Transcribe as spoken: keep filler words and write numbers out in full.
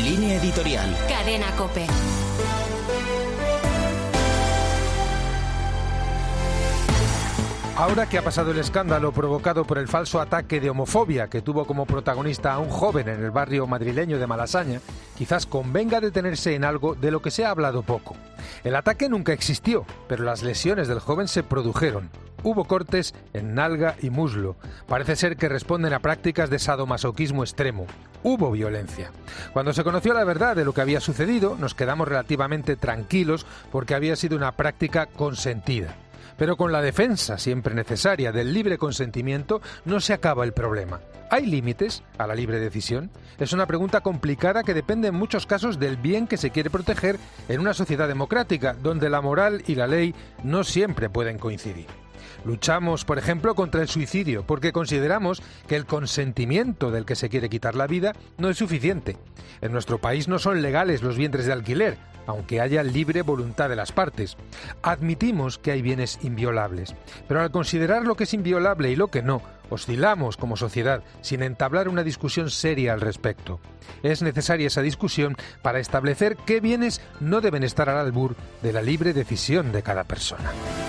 Línea editorial. Cadena COPE. Ahora que ha pasado el escándalo provocado por el falso ataque de homofobia que tuvo como protagonista a un joven en el barrio madrileño de Malasaña, quizás convenga detenerse en algo de lo que se ha hablado poco. El ataque nunca existió, pero las lesiones del joven se produjeron. Hubo cortes en nalga y muslo. Parece ser que responden a prácticas de sadomasoquismo extremo. Hubo violencia. Cuando se conoció la verdad de lo que había sucedido, nos quedamos relativamente tranquilos porque había sido una práctica consentida. Pero con la defensa siempre necesaria del libre consentimiento no se acaba el problema. ¿Hay límites a la libre decisión? Es una pregunta complicada que depende en muchos casos del bien que se quiere proteger en una sociedad democrática, donde la moral y la ley no siempre pueden coincidir. Luchamos, por ejemplo, contra el suicidio porque consideramos que el consentimiento del que se quiere quitar la vida no es suficiente. En nuestro país no son legales los vientres de alquiler, aunque haya libre voluntad de las partes. Admitimos que hay bienes inviolables, pero al considerar lo que es inviolable y lo que no, oscilamos como sociedad sin entablar una discusión seria al respecto. Es necesaria esa discusión para establecer qué bienes no deben estar al albur de la libre decisión de cada persona.